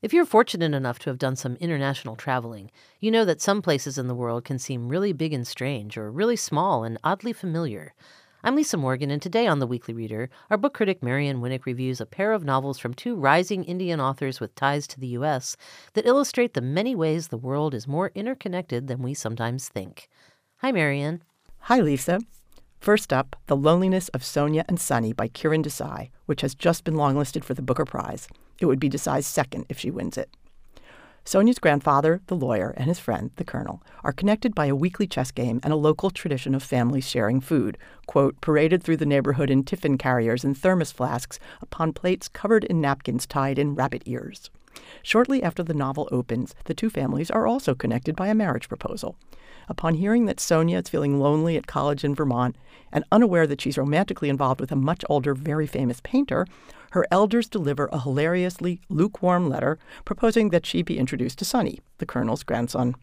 If you're fortunate enough to have done some international traveling, you know that some places in the world can seem really big and strange, or really small and oddly familiar. I'm Lisa Morgan, and today on The Weekly Reader, our book critic Marian Winnick reviews a pair of novels from two rising Indian authors with ties to the U.S. that illustrate the many ways the world is more interconnected than we sometimes think. Hi, Marian. Hi, Lisa. First up, The Loneliness of Sonia and Sunny by Kiran Desai, which has just been longlisted for the Booker Prize. It would be Desai's second if she wins it. Sonia's grandfather, the lawyer, and his friend, the colonel, are connected by a weekly chess game and a local tradition of families sharing food, quote, paraded through the neighborhood in tiffin carriers and thermos flasks upon plates covered in napkins tied in rabbit ears. Shortly after the novel opens, the two families are also connected by a marriage proposal. Upon hearing that Sonia is feeling lonely at college in Vermont and unaware that she's romantically involved with a much older, very famous painter, her elders deliver a hilariously lukewarm letter proposing that she be introduced to Sunny, the colonel's grandson.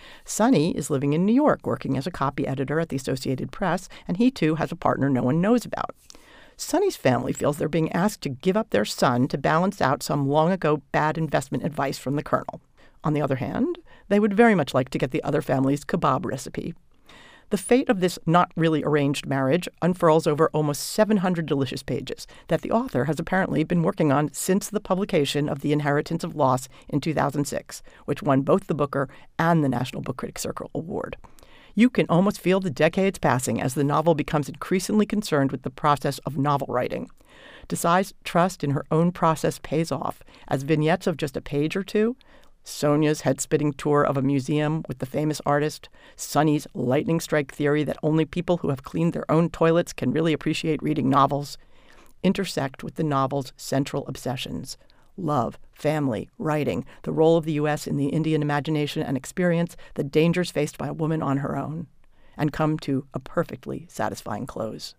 Sunny is living in New York, working as a copy editor at the Associated Press, and he too has a partner no one knows about. Sunny's family feels they're being asked to give up their son to balance out some long-ago bad investment advice from the colonel. On the other hand, they would very much like to get the other family's kebab recipe. The fate of this not really arranged marriage unfurls over almost 700 delicious pages that the author has apparently been working on since the publication of The Inheritance of Loss in 2006, which won both the Booker and the National Book Critics Circle Award. You can almost feel the decades passing as the novel becomes increasingly concerned with the process of novel writing. Desai's trust in her own process pays off, as vignettes of just a page or two, Sonia's head-spitting tour of a museum with the famous artist, Sunny's lightning strike theory that only people who have cleaned their own toilets can really appreciate reading novels, intersect with the novel's central obsessions: love, family, writing, the role of the U.S. in the Indian imagination and experience, the dangers faced by a woman on her own, and come to a perfectly satisfying close.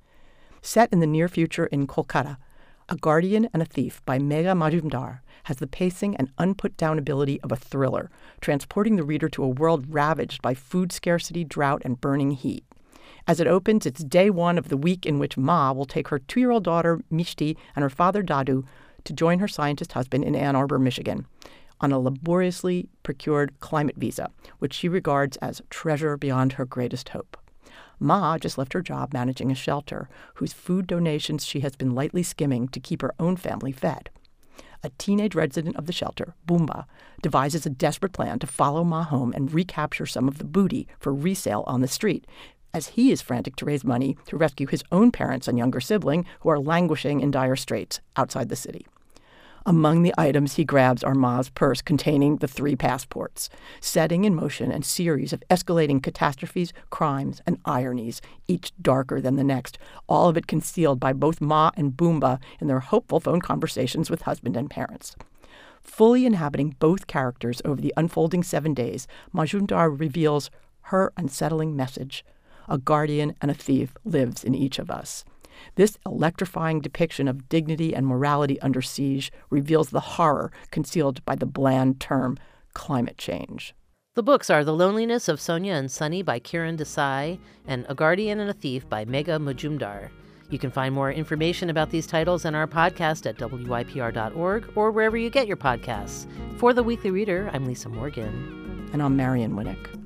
Set in the near future in Kolkata, A Guardian and a Thief by Megha Majumdar has the pacing and unput-down ability of a thriller, transporting the reader to a world ravaged by food scarcity, drought, and burning heat. As it opens, it's day one of the week in which Ma will take her 2-year-old daughter, Mishti, and her father, Dadu, to join her scientist husband in Ann Arbor, Michigan, on a laboriously procured climate visa, which she regards as treasure beyond her greatest hope. Ma just left her job managing a shelter, whose food donations she has been lightly skimming to keep her own family fed. A teenage resident of the shelter, Boomba, devises a desperate plan to follow Ma home and recapture some of the booty for resale on the street, as he is frantic to raise money to rescue his own parents and younger sibling who are languishing in dire straits outside the city. Among the items he grabs are Ma's purse containing the 3 passports, setting in motion a series of escalating catastrophes, crimes, and ironies, each darker than the next, all of it concealed by both Ma and Boomba in their hopeful phone conversations with husband and parents. Fully inhabiting both characters over the unfolding 7 days, Majumdar reveals her unsettling message: a guardian and a thief lives in each of us. This electrifying depiction of dignity and morality under siege reveals the horror concealed by the bland term climate change. The books are The Loneliness of Sonia and Sunny by Kiran Desai and A Guardian and a Thief by Megha Majumdar. You can find more information about these titles and our podcast at wypr.org or wherever you get your podcasts. For The Weekly Reader, I'm Lisa Morgan. And I'm Marian Winnick.